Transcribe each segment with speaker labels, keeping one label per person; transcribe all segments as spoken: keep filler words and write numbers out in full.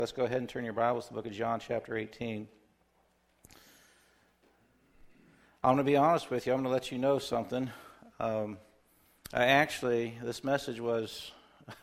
Speaker 1: Let's go ahead and turn your Bibles to the book of John chapter eighteen. I'm going to be honest with you. I'm going to let you know something. Um, I actually, this message was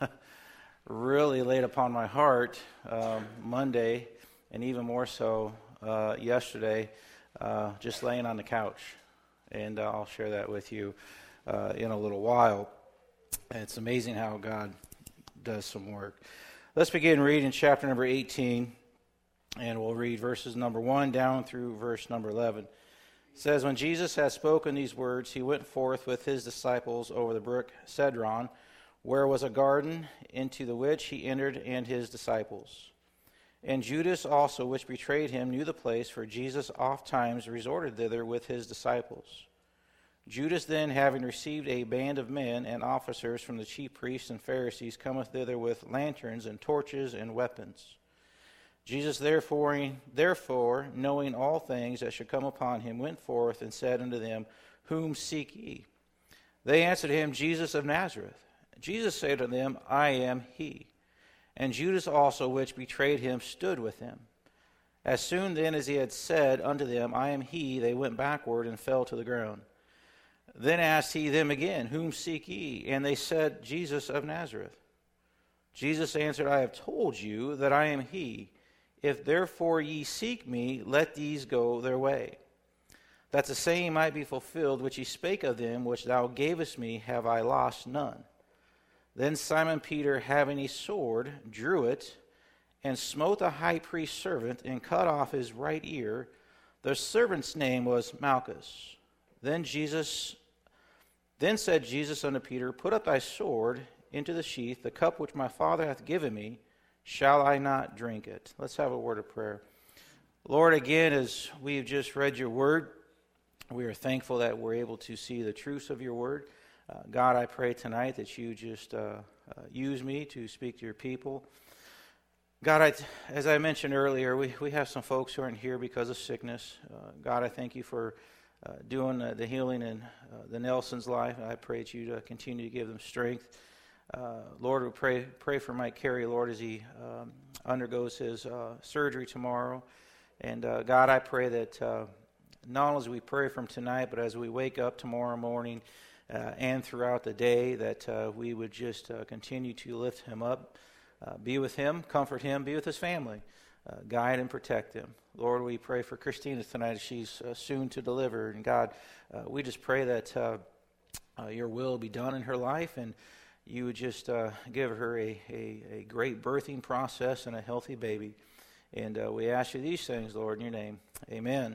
Speaker 1: really laid upon my heart um, Monday, and even more so uh, yesterday, uh, just laying on the couch. And uh, I'll share that with you uh, in a little while. And it's amazing how God does some work. Let's begin reading chapter number eighteen, and we'll read verses number one down through verse number eleven. It says, "When Jesus had spoken these words, he went forth with his disciples over the brook Cedron, where was a garden, into the which he entered and his disciples. And Judas also, which betrayed him, knew the place, for Jesus oft times resorted thither with his disciples. Judas then, having received a band of men and officers from the chief priests and Pharisees, cometh thither with lanterns and torches and weapons. Jesus therefore, therefore, knowing all things that should come upon him, went forth and said unto them, Whom seek ye? They answered him, Jesus of Nazareth. Jesus said unto them, I am he. And Judas also, which betrayed him, stood with him. As soon then as he had said unto them, I am he, they went backward and fell to the ground. Then asked he them again, Whom seek ye? And they said, Jesus of Nazareth. Jesus answered, I have told you that I am he. If therefore ye seek me, let these go their way. That the saying might be fulfilled, which he spake of them, which thou gavest me, have I lost none. Then Simon Peter, having a sword, drew it, and smote the high priest's servant, and cut off his right ear. The servant's name was Malchus. Then Jesus, then said Jesus unto Peter, Put up thy sword into the sheath. The cup which my Father hath given me, shall I not drink it? Let's have a word of prayer. Lord, again, as we've just read your word, we are thankful that we're able to see the truths of your word. Uh, God, I pray tonight that you just uh, uh, use me to speak to your people. God, I, as I mentioned earlier, we, we have some folks who aren't here because of sickness. Uh, God, I thank you for Uh, doing uh, the healing in uh, the Nelson's life. I pray that you uh, continue to give them strength. Uh, Lord, we pray pray for Mike Carey, Lord, as he um, undergoes his uh, surgery tomorrow. And uh, God, I pray that uh, not only as we pray from tonight, but as we wake up tomorrow morning uh, and throughout the day, that uh, we would just uh, continue to lift him up, uh, be with him, comfort him, be with his family. Uh, guide and protect them. Lord, we pray for Christina tonight as she's uh, soon to deliver. And God, uh, we just pray that uh, uh, your will be done in her life, and you would just uh, give her a, a, a great birthing process and a healthy baby. And uh, we ask you these things, Lord, in your name. Amen.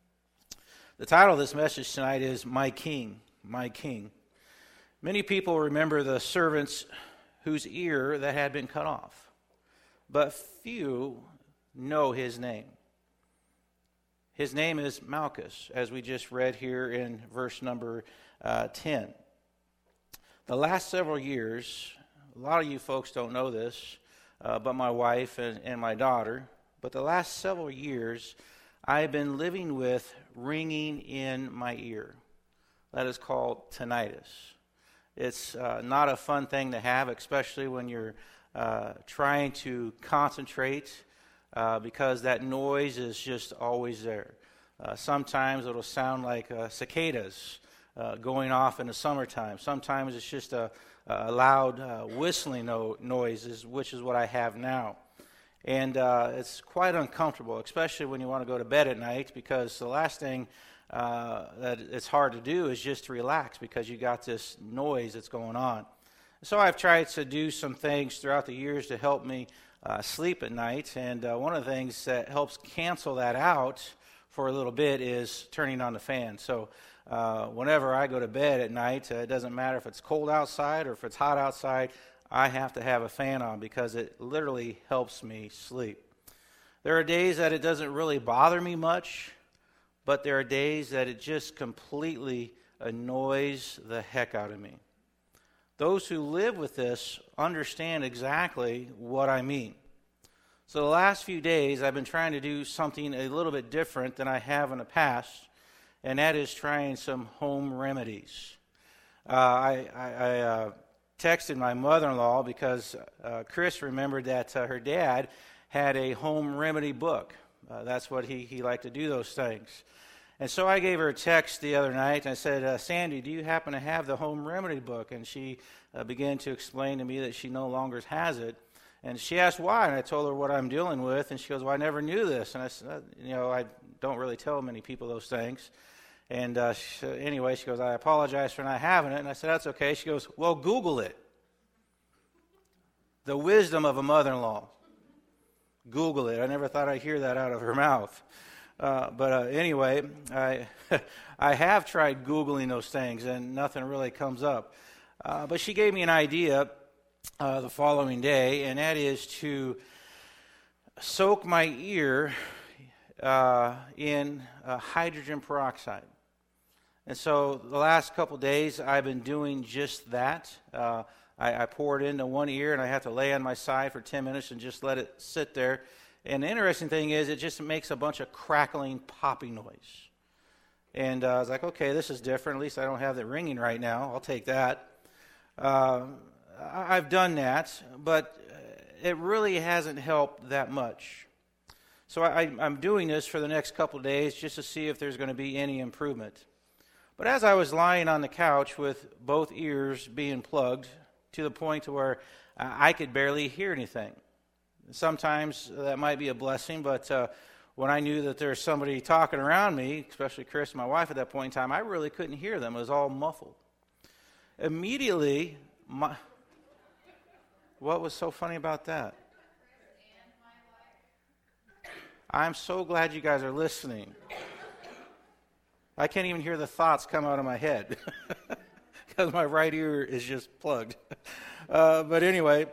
Speaker 1: The title of this message tonight is My King, My King. Many people remember the servants whose ear that had been cut off, but few know his name. His name is Malchus, as we just read here in verse number uh, ten. The last several years, a lot of you folks don't know this, uh, but my wife and, and my daughter, but the last several years, I've been living with ringing in my ear. That is called tinnitus. It's uh, not a fun thing to have, especially when you're uh, trying to concentrate, Uh, because that noise is just always there. Uh, sometimes it'll sound like uh, cicadas uh, going off in the summertime. Sometimes it's just a, a loud uh, whistling no- noise, which is what I have now. And uh, it's quite uncomfortable, especially when you want to go to bed at night, because the last thing uh, that it's hard to do is just to relax, because you got this noise that's going on. So I've tried to do some things throughout the years to help me Uh, sleep at night, and uh, one of the things that helps cancel that out for a little bit is turning on the fan. So uh, whenever I go to bed at night, uh, it doesn't matter if it's cold outside or if it's hot outside, I have to have a fan on, because it literally helps me sleep. There are days that it doesn't really bother me much, but there are days that it just completely annoys the heck out of me. Those who live with this understand exactly what I mean. So the last few days, I've been trying to do something a little bit different than I have in the past, and that is trying some home remedies. Uh, I, I, I uh, texted my mother-in-law because uh, Chris remembered that uh, her dad had a home remedy book. Uh, that's what he, he liked to do, those things. And so I gave her a text the other night, and I said, uh, Sandy, do you happen to have the home remedy book? And she uh, began to explain to me that she no longer has it. And she asked why, and I told her what I'm dealing with, and she goes, well, I never knew this. And I said, you know, I don't really tell many people those things. And uh, she, anyway, she goes, I apologize for not having it. And I said, that's okay. She goes, well, Google it. The wisdom of a mother-in-law. Google it. I never thought I'd hear that out of her mouth. Uh, but uh, anyway, I I have tried Googling those things, and nothing really comes up. Uh, but she gave me an idea uh, the following day, and that is to soak my ear uh, in uh, hydrogen peroxide. And so the last couple days, I've been doing just that. Uh, I, I pour it into one ear, and I have to lay on my side for ten minutes and just let it sit there. And the interesting thing is, it just makes a bunch of crackling, popping noise. And uh, I was like, okay, this is different. At least I don't have it ringing right now. I'll take that. Uh, I've done that, but it really hasn't helped that much. So I, I'm doing this for the next couple of days just to see if there's going to be any improvement. But as I was lying on the couch with both ears being plugged to the point to where I could barely hear anything. Sometimes that might be a blessing, but uh, when I knew that there was somebody talking around me, especially Chris, my wife at that point in time, I really couldn't hear them. It was all muffled. Immediately, my, what was so funny about that? I'm so glad you guys are listening. I can't even hear the thoughts come out of my head because my right ear is just plugged. Uh, but anyway,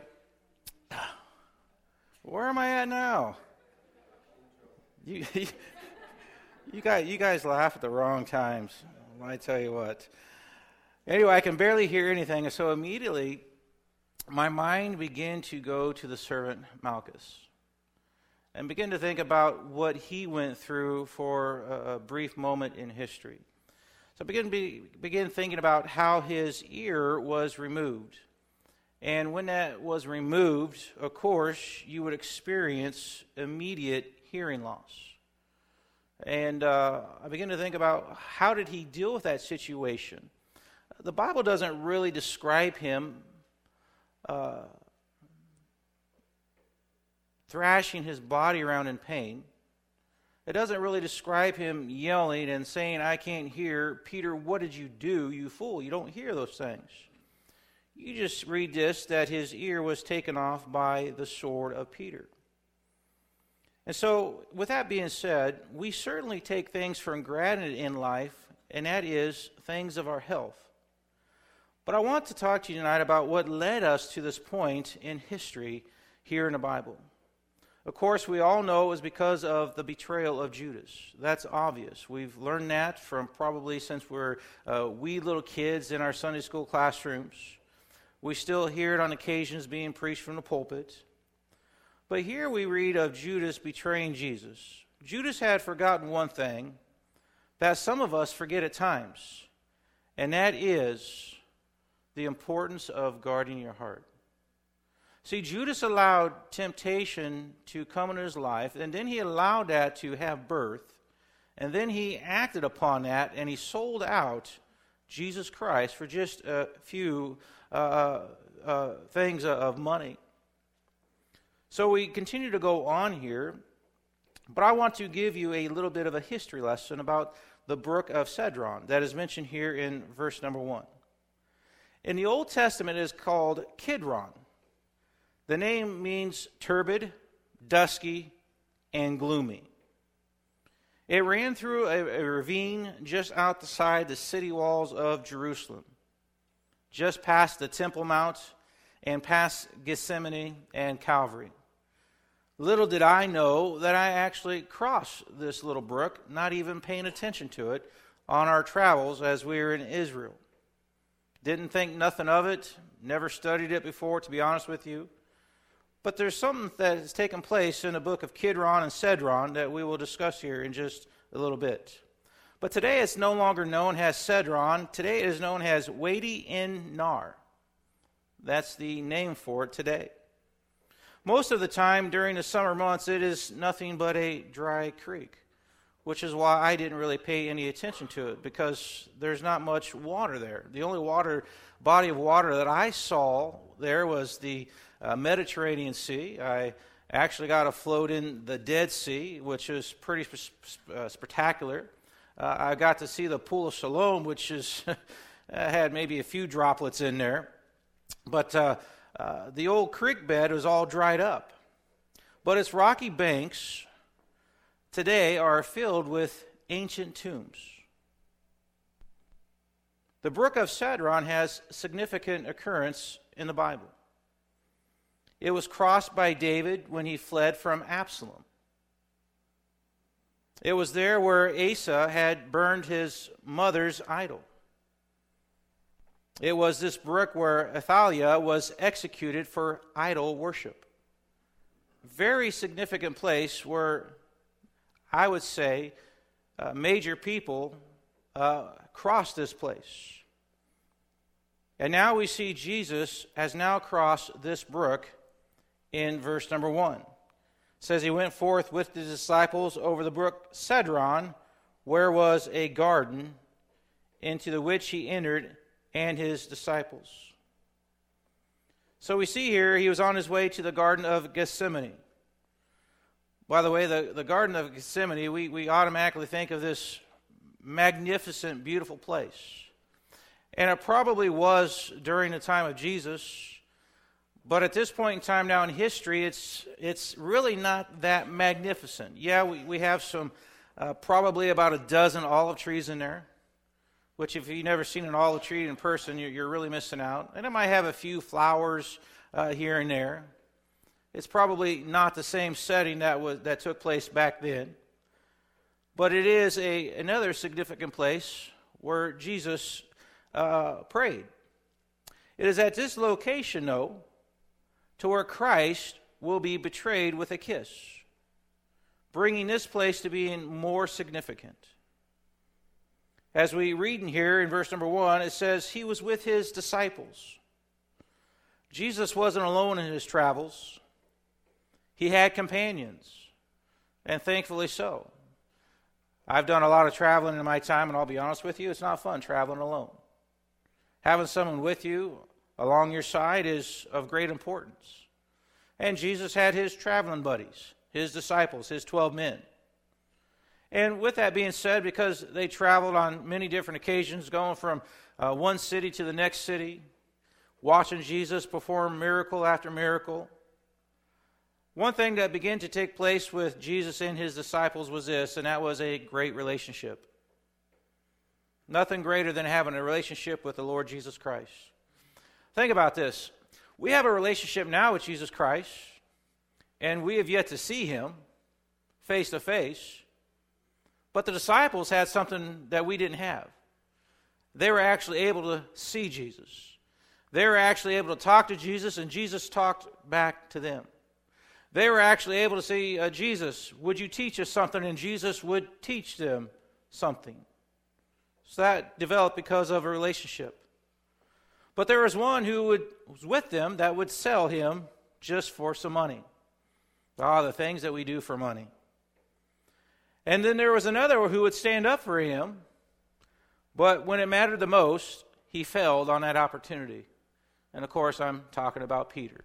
Speaker 1: where am I at now? You, you guys, you guys laugh at the wrong times. I tell you what. Anyway, I can barely hear anything, and so immediately my mind began to go to the servant Malchus and begin to think about what he went through for a, a brief moment in history. So I begin, be, begin thinking about how his ear was removed. And when that was removed, of course, you would experience immediate hearing loss. And uh, I begin to think about how did he deal with that situation. The Bible doesn't really describe him uh, thrashing his body around in pain. It doesn't really describe him yelling and saying, I can't hear. Peter, what did you do, you fool? You don't hear those things. You just read this, that his ear was taken off by the sword of Peter. And so, with that being said, we certainly take things for granted in life, and that is things of our health. But I want to talk to you tonight about what led us to this point in history here in the Bible. Of course, we all know it was because of the betrayal of Judas. That's obvious. We've learned that from probably since we're uh, wee little kids in our Sunday school classrooms. We still hear it on occasions being preached from the pulpit. But here we read of Judas betraying Jesus. Judas had forgotten one thing that some of us forget at times, and that is the importance of guarding your heart. See, Judas allowed temptation to come into his life, and then he allowed that to have birth, and then he acted upon that, and he sold out Jesus Christ for just a few uh, uh, things of money. So we continue to go on here, but I want to give you a little bit of a history lesson about the brook of Cedron that is mentioned here in verse number one. In the Old Testament, it is called Kidron. The name means turbid, dusky, and gloomy. It ran through a, a ravine just outside the city walls of Jerusalem, just past the Temple Mount and past Gethsemane and Calvary. Little did I know that I actually crossed this little brook, not even paying attention to it, on our travels as we were in Israel. Didn't think nothing of it, never studied it before, to be honest with you. But there's something that has taken place in the book of Kidron and Cedron that we will discuss here in just a little bit. But today it's no longer known as Cedron. Today it is known as Wadi in Nar. That's the name for it today. Most of the time during the summer months, it is nothing but a dry creek, which is why I didn't really pay any attention to it, because there's not much water there. The only water body of water that I saw there was the uh, Mediterranean Sea. I actually got to float in the Dead Sea, which is pretty sp- uh, spectacular. Uh, I got to see the Pool of Siloam, which is had maybe a few droplets in there. But uh, uh, the old creek bed was all dried up. But its rocky banks today are filled with ancient tombs. The brook of Cedron has significant occurrence in the Bible. It was crossed by David when he fled from Absalom. It was there where Asa had burned his mother's idol. It was this brook where Athaliah was executed for idol worship. Very significant place where I would say uh, major people uh, crossed this place. And now we see Jesus has now crossed this brook in verse number one. It says he went forth with the disciples over the brook Cedron, where was a garden, into the which he entered, and his disciples. So we see here he was on his way to the Garden of Gethsemane. By the way, the, the Garden of Gethsemane, we, we automatically think of this magnificent, beautiful place. And it probably was during the time of Jesus, but at this point in time now in history, it's it's really not that magnificent. Yeah, we, we have some, uh, probably about a dozen olive trees in there, which if you've never seen an olive tree in person, you're, you're really missing out. And it might have a few flowers uh, here and there. It's probably not the same setting that was that took place back then. But it is a another significant place where Jesus uh, prayed. It is at this location, though, to where Christ will be betrayed with a kiss, bringing this place to being more significant. As we read in here in verse number one, it says he was with his disciples. Jesus wasn't alone in his travels. He had companions, and thankfully so. I've done a lot of traveling in my time, and I'll be honest with you, it's not fun traveling alone. Having someone with you along your side is of great importance. And Jesus had his traveling buddies, his disciples, his twelve men. And with that being said, because they traveled on many different occasions, going from uh, one city to the next city, watching Jesus perform miracle after miracle, one thing that began to take place with Jesus and his disciples was this, and that was a great relationship. Nothing greater than having a relationship with the Lord Jesus Christ. Think about this. We have a relationship now with Jesus Christ, and we have yet to see him face to face. But the disciples had something that we didn't have. They were actually able to see Jesus. They were actually able to talk to Jesus, and Jesus talked back to them. They were actually able to say, uh, Jesus, would you teach us something? And Jesus would teach them something. So that developed because of a relationship. But there was one who would, was with them that would sell him just for some money. Ah, the things that we do for money. And then there was another who would stand up for him, but when it mattered the most, he failed on that opportunity. And of course, I'm talking about Peter.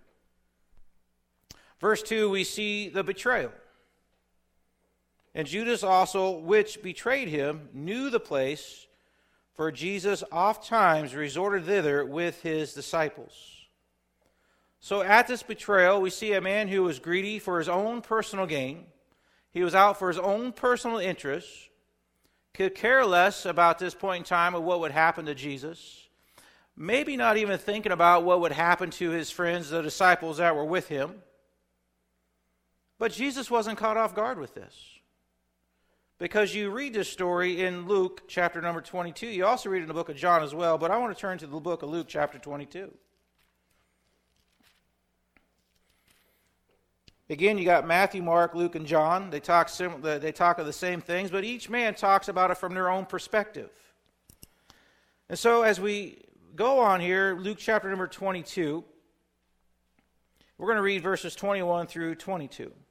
Speaker 1: Verse two, we see the betrayal. And Judas also, which betrayed him, knew the place, for Jesus oft times resorted thither with his disciples. So at this betrayal, we see a man who was greedy for his own personal gain. He was out for his own personal interests, could care less about this point in time of what would happen to Jesus, maybe not even thinking about what would happen to his friends, the disciples that were with him. But Jesus wasn't caught off guard with this. Because you read this story in Luke chapter number twenty-two. You also read it in the book of John as well, but I want to turn to the book of Luke chapter twenty-two. Again, you got Matthew, Mark, Luke, and John. They talk sim- they talk of the same things, but each man talks about it from their own perspective. And so as we go on here, Luke chapter number twenty-two, We're going to read verses twenty-one through twenty-two. It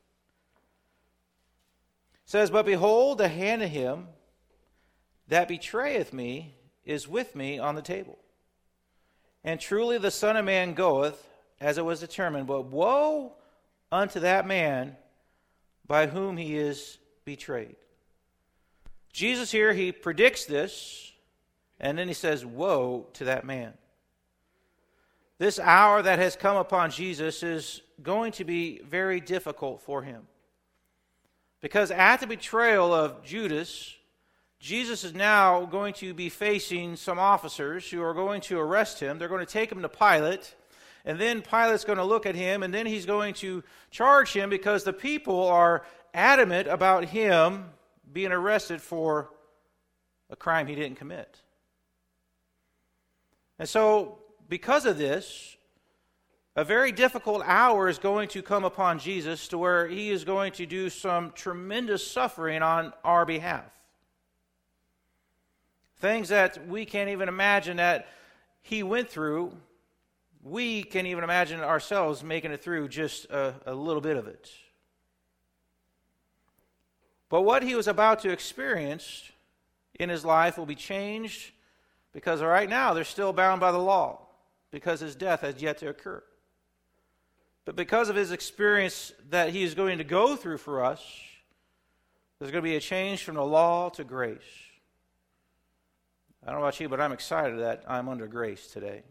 Speaker 1: says, "But behold, the hand of him that betrayeth me is with me on the table. And truly the Son of Man goeth, as it was determined, but woe unto that man by whom he is betrayed." Jesus here, he predicts this, and then he says, woe to that man. This hour that has come upon Jesus is going to be very difficult for him. Because at the betrayal of Judas, Jesus is now going to be facing some officers who are going to arrest him. They're going to take him to Pilate, and then Pilate's going to look at him, and then he's going to charge him because the people are adamant about him being arrested for a crime he didn't commit. And so, because of this, a very difficult hour is going to come upon Jesus to where he is going to do some tremendous suffering on our behalf. Things that we can't even imagine that he went through, we can't even imagine ourselves making it through just a, a little bit of it. But what he was about to experience in his life will be changed because right now they're still bound by the law because his death has yet to occur. But because of his experience that he is going to go through for us, there's going to be a change from the law to grace. I don't know about you, but I'm excited that I'm under grace today.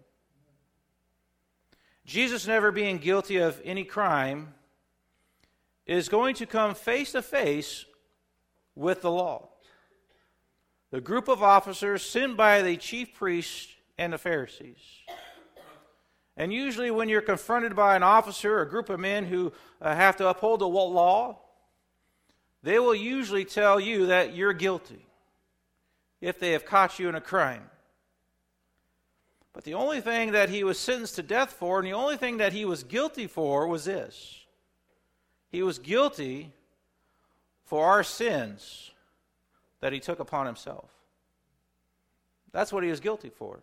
Speaker 1: Jesus, never being guilty of any crime, is going to come face to face with the law. The group of officers sent by the chief priests and the Pharisees. And usually when you're confronted by an officer or a group of men who uh, have to uphold the law, they will usually tell you that you're guilty if they have caught you in a crime. But the only thing that he was sentenced to death for, and the only thing that he was guilty for, was this. He was guilty for our sins that he took upon himself. That's what he was guilty for.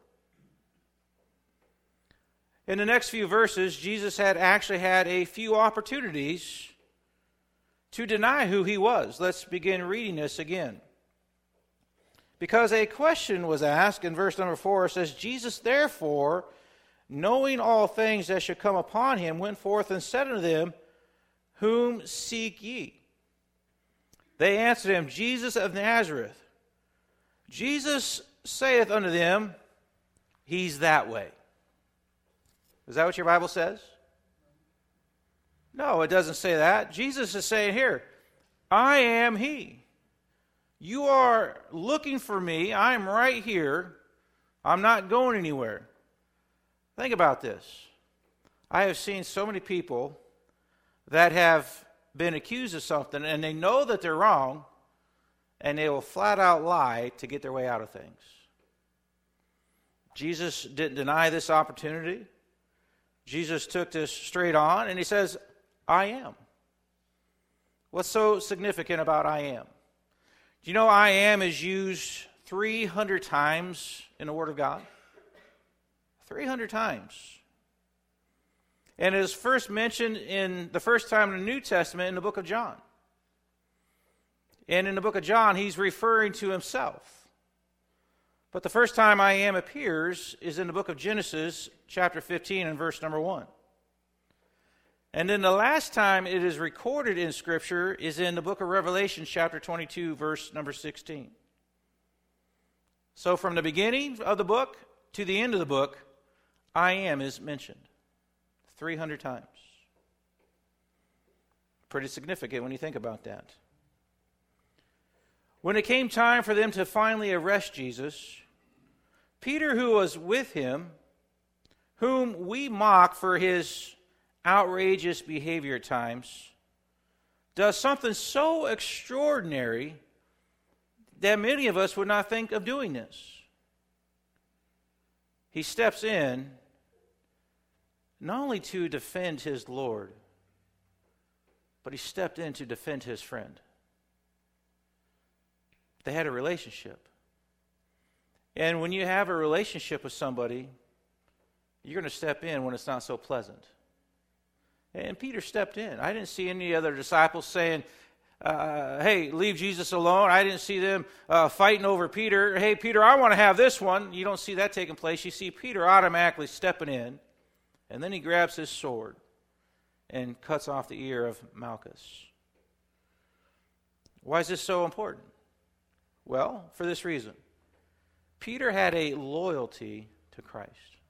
Speaker 1: In the next few verses, Jesus had actually had a few opportunities to deny who he was. Let's begin reading this again. Because a question was asked in verse number four. It says, "Jesus therefore, knowing all things that should come upon him, went forth and said unto them, Whom seek ye? They answered him, Jesus of Nazareth. Jesus saith unto them, He's that way." Is that what your Bible says? No, it doesn't say that. Jesus is saying here, I am He. You are looking for me. I'm right here. I'm not going anywhere. Think about this. I have seen so many people that have been accused of something, and they know that they're wrong, and they will flat out lie to get their way out of things. Jesus didn't deny this opportunity. Jesus took this straight on, and he says, I am. What's so significant about I am? Do you know I am is used three hundred times in the Word of God? three hundred times. And it is first mentioned in the first time in the New Testament in the book of John. And in the book of John, he's referring to himself. But the first time I am appears is in the book of Genesis, chapter fifteen, and verse number one. And then the last time it is recorded in Scripture is in the book of Revelation, chapter twenty-two, verse number sixteen. So from the beginning of the book to the end of the book, I am is mentioned three hundred times. Pretty significant when you think about that. When it came time for them to finally arrest Jesus, Peter, who was with him, whom we mock for his outrageous behavior at times, does something so extraordinary that many of us would not think of doing this. He steps in not only to defend his Lord, but he stepped in to defend his friend. They had a relationship. And when you have a relationship with somebody, you're going to step in when it's not so pleasant. And Peter stepped in. I didn't see any other disciples saying, uh, hey, leave Jesus alone. I didn't see them uh, fighting over Peter. Hey, Peter, I want to have this one. You don't see that taking place. You see Peter automatically stepping in, and then he grabs his sword and cuts off the ear of Malchus. Why is this so important? Well, for this reason. Peter had a loyalty to Christ.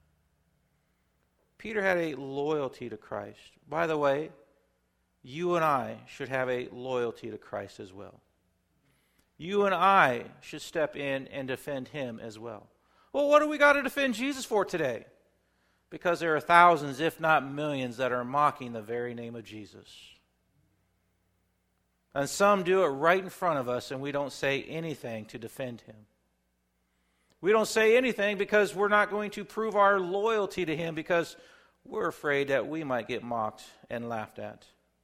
Speaker 1: Peter had a loyalty to Christ. By the way, you and I should have a loyalty to Christ as well. You and I should step in and defend him as well. Well, what do we got to defend Jesus for today? Because there are thousands, if not millions, that are mocking the very name of Jesus. And some do it right in front of us, and we don't say anything to defend him. We don't say anything because we're not going to prove our loyalty to him because we're afraid that we might get mocked and laughed at.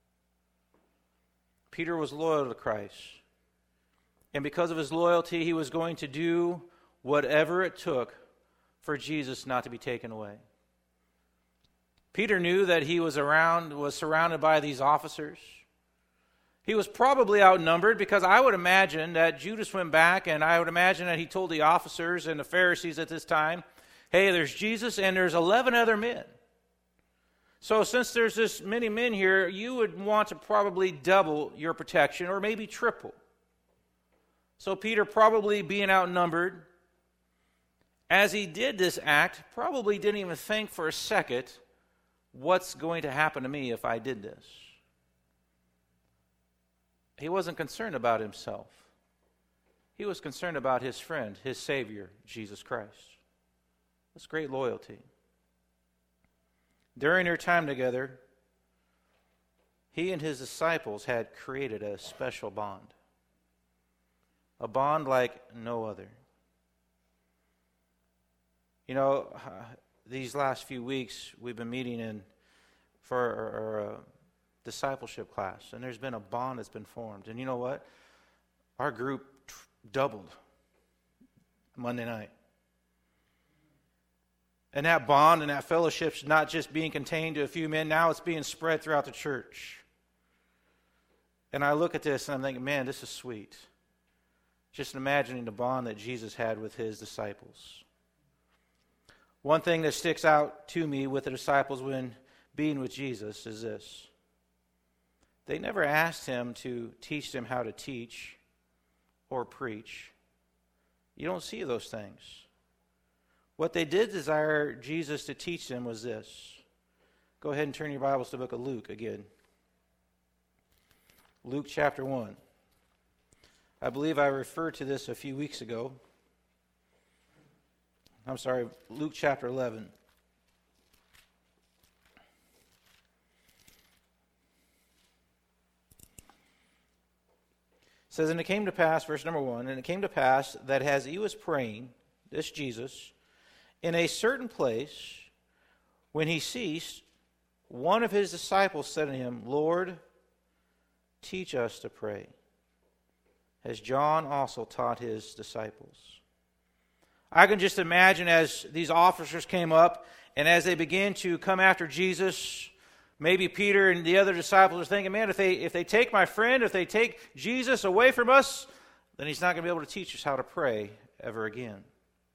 Speaker 1: Peter was loyal to Christ. And because of his loyalty, he was going to do whatever it took for Jesus not to be taken away. Peter knew that he was around, was surrounded by these officers. He was probably outnumbered because I would imagine that Judas went back and I would imagine that he told the officers and the Pharisees at this time, hey, there's Jesus and there's eleven other men. So since there's this many men here, you would want to probably double your protection or maybe triple. So Peter, probably being outnumbered, as he did this act, probably didn't even think for a second, what's going to happen to me if I did this? He wasn't concerned about himself. He was concerned about his friend, his Savior, Jesus Christ. That's great loyalty. During their time together, he and his disciples had created a special bond. A bond like no other. You know, these last few weeks we've been meeting in for our, our uh, discipleship class, and there's been a bond that's been formed. And you know what? Our group t- doubled Monday night. And that bond and that fellowship's not just being contained to a few men, now it's being spread throughout the church. And I look at this and I'm thinking, man, this is sweet. Just imagining the bond that Jesus had with his disciples. One thing that sticks out to me with the disciples when being with Jesus is this. They never asked him to teach them how to teach or preach. You don't see those things. What they did desire Jesus to teach them was this. Go ahead and turn your Bibles to the book of Luke again. Luke chapter one. I believe I referred to this a few weeks ago. I'm sorry, Luke chapter eleven. It says, and it came to pass, verse number one, and it came to pass that as he was praying, this Jesus, in a certain place, when he ceased, one of his disciples said to him, Lord, teach us to pray, as John also taught his disciples. I can just imagine as these officers came up, and as they began to come after Jesus, maybe Peter and the other disciples are thinking, man, if they if they take my friend, if they take Jesus away from us, then he's not going to be able to teach us how to pray ever again.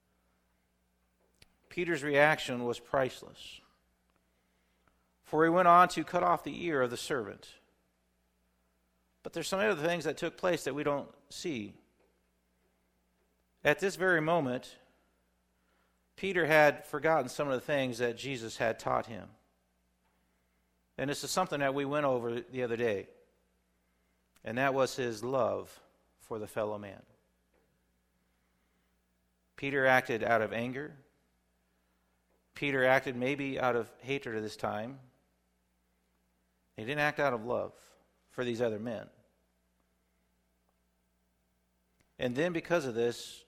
Speaker 1: Peter's reaction was priceless. For he went on to cut off the ear of the servant. But there's some other things that took place that we don't see. At this very moment, Peter had forgotten some of the things that Jesus had taught him. And this is something that we went over the other day. And that was his love for the fellow man. Peter acted out of anger. Peter acted maybe out of hatred at this time. He didn't act out of love for these other men. And then because of this,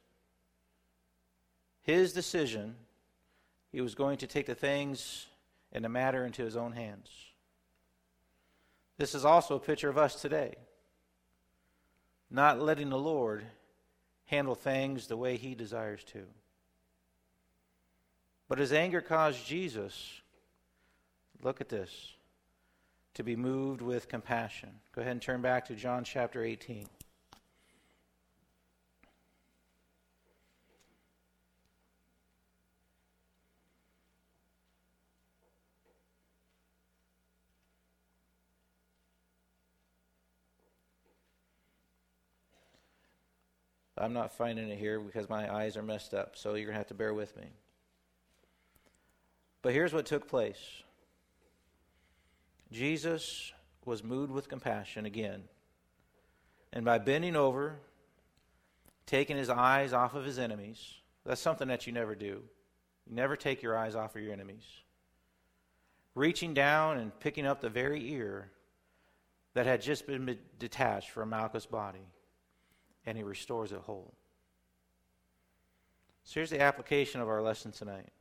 Speaker 1: his decision, he was going to take the things and the matter into his own hands. This is also a picture of us today. Not letting the Lord handle things the way he desires to. But his anger caused Jesus, look at this, to be moved with compassion. Go ahead and turn back to John chapter eighteen. I'm not finding it here because my eyes are messed up, so you're going to have to bear with me. But here's what took place. Jesus was moved with compassion again. And by bending over, taking his eyes off of his enemies, that's something that you never do. You never take your eyes off of your enemies. Reaching down and picking up the very ear that had just been detached from Malchus' body, and he restores it whole. So here's the application of our lesson tonight.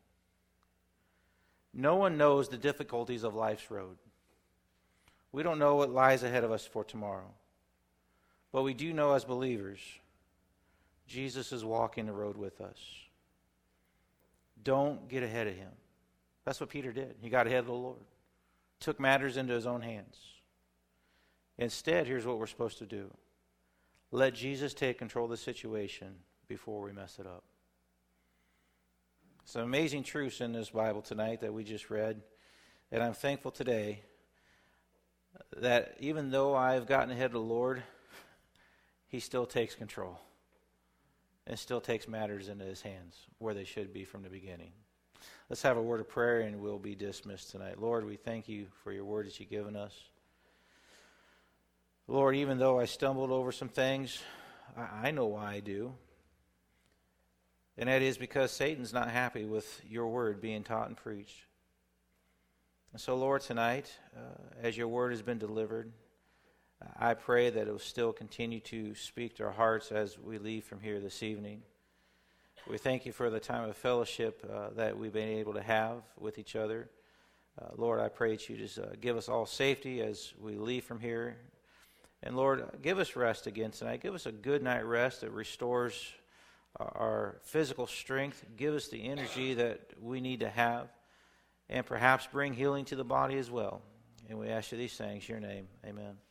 Speaker 1: No one knows the difficulties of life's road. We don't know what lies ahead of us for tomorrow. But we do know as believers, Jesus is walking the road with us. Don't get ahead of him. That's what Peter did. He got ahead of the Lord. Took matters into his own hands. Instead, here's what we're supposed to do. Let Jesus take control of the situation before we mess it up. Some amazing truths in this Bible tonight that we just read. And I'm thankful today that even though I've gotten ahead of the Lord, he still takes control. And still takes matters into his hands where they should be from the beginning. Let's have a word of prayer and we'll be dismissed tonight. Lord, we thank you for your word that you've given us. Lord, even though I stumbled over some things, I, I know why I do. And that is because Satan's not happy with your word being taught and preached. And so, Lord, tonight, uh, as your word has been delivered, I pray that it will still continue to speak to our hearts as we leave from here this evening. We thank you for the time of fellowship uh, that we've been able to have with each other. Uh, Lord, I pray that you just uh, give us all safety as we leave from here. And Lord, give us rest again tonight. Give us a good night rest that restores our physical strength. Give us the energy that we need to have. And perhaps bring healing to the body as well. And we ask you these things in your name. Amen.